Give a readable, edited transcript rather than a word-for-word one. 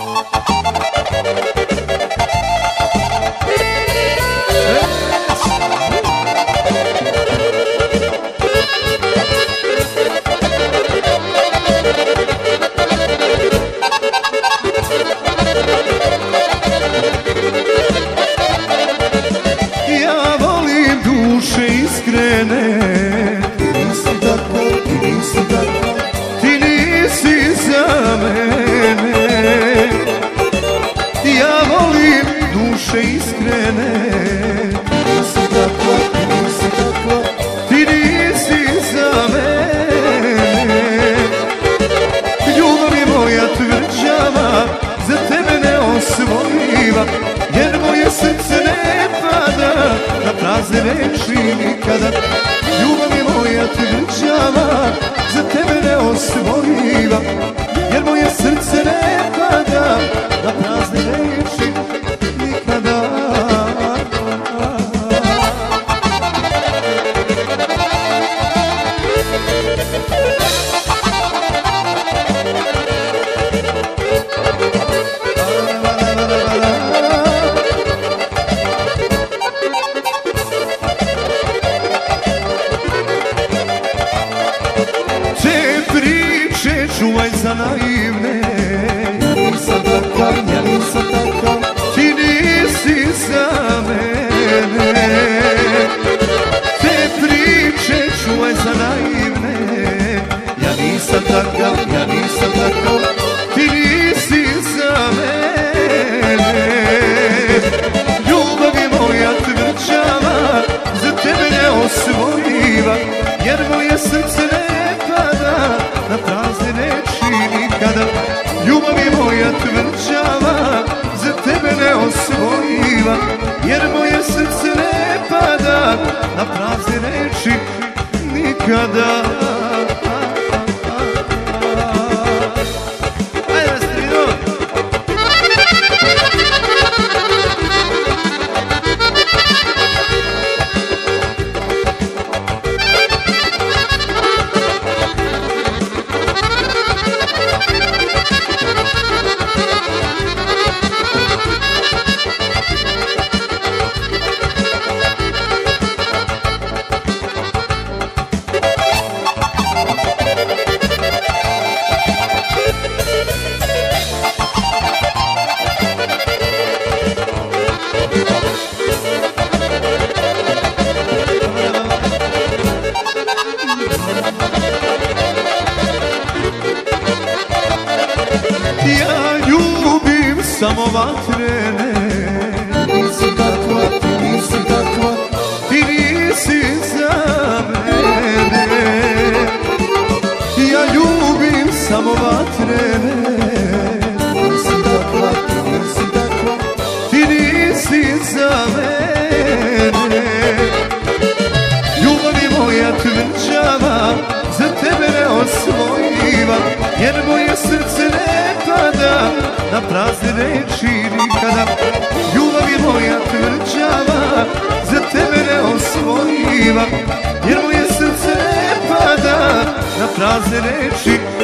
Jer moje srce ne pada na prazne reči nikada. Ljubav je moja tvrđava, za tebe ne osvojiva. Jer moje srce ne pada na prazne reči nikada. Čuvaj za naivne, ja nisam takav, ja nisam takav, ti nisi za mene. Te priče čuvaj za naivne, ja nisam takav, ja nisam takav, ti nisi za mene. Ljubav je moja tvrđava, za tebe ne osvojiva, jer moje srce ne pada na prazne reči nikada. Ljubav je moja tvrđava, za tebe ne osvojiva, jer moje srce ne pada na prazne reči nikada. Ja ljubim samo vatrene, nisi takva, ti nisi takva, ti nisi za mene. Ja ljubim samo vatrene, nisi takva, ti nisi takva, ti nisi za mene. Ljubav je moja tvrđava, za tebe ne osvojiva, jer moje srce ne pada na prazne reči nikada. Ljubav je moja tvrđava, za tebe ne osvojiva, jer moje srce ne pada na prazne reči